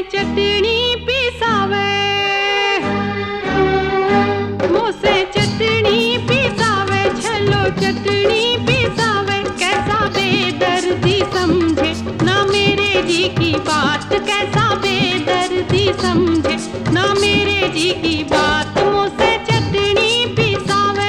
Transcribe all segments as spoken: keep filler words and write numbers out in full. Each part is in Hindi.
चटनी पिसावे, मुँह से चटनी पिसावे, छलो चटनी पिसावे। कैसा बेदर्दी समझे ना मेरे जी की बात, कैसा बेदर्दी समझे ना मेरे जी की बात। मुँह से चटनी पिसावे,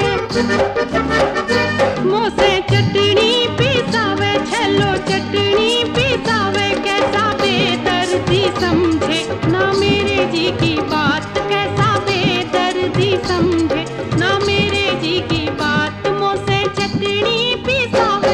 मुँह से चटनी पिसावे, छलो चटनी पिसावे। कैसा बेदर्दी समझे ना मेरे जी की बात, कैसा बेदर्दी समझे ना मेरे जी की बात। मुँह से चटनी पिसावे।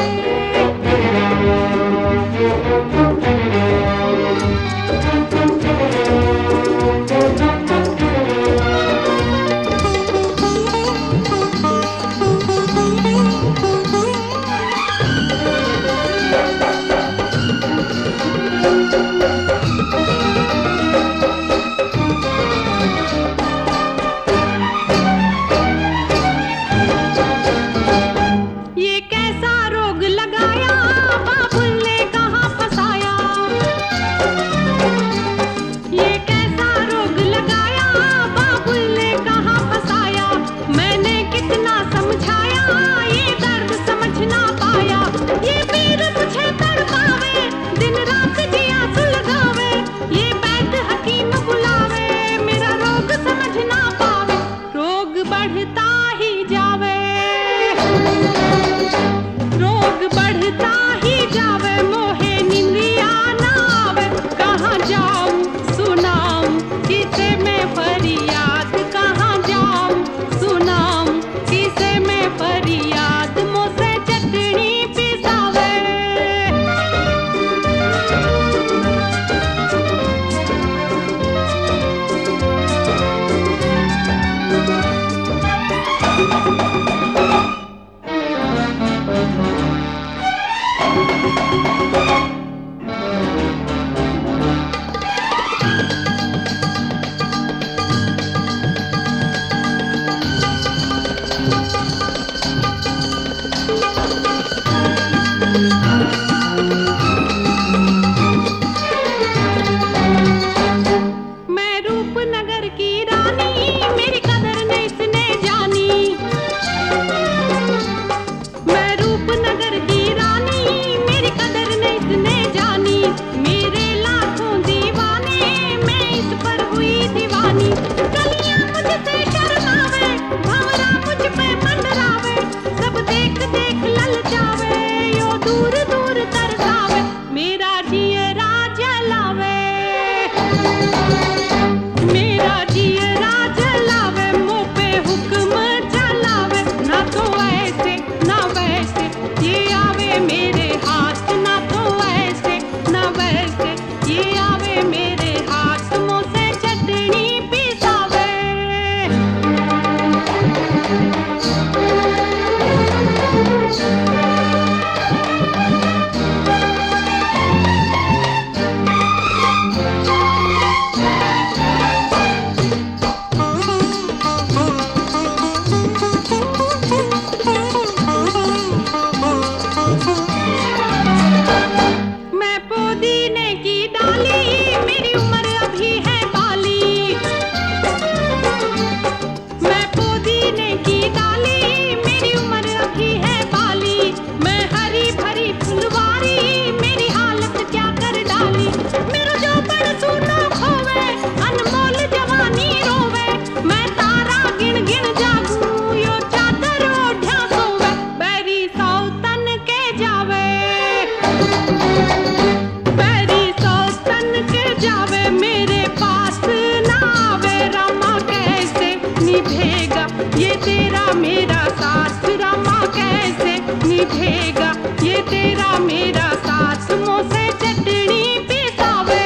ये तेरा मेरा साथ रामा कैसे निभेगा, ये तेरा मेरा साथ। मुँह से चटनी पिसावे,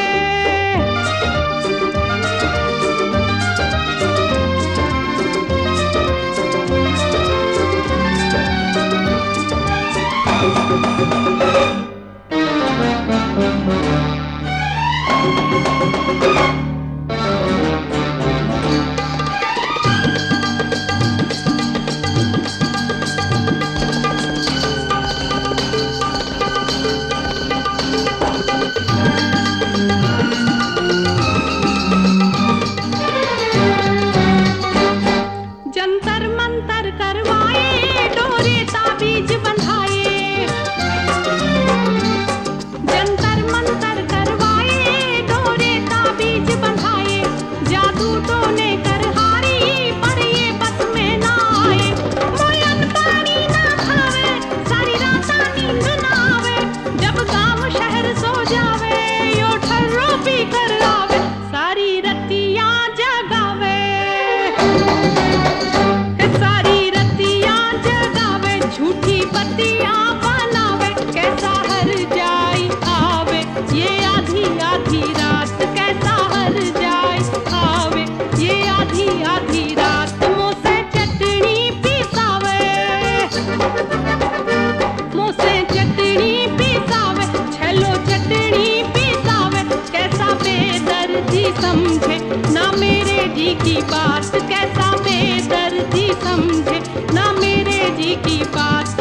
जी की बात कैसा बेदर्दी समझे, ना मेरे जी की बात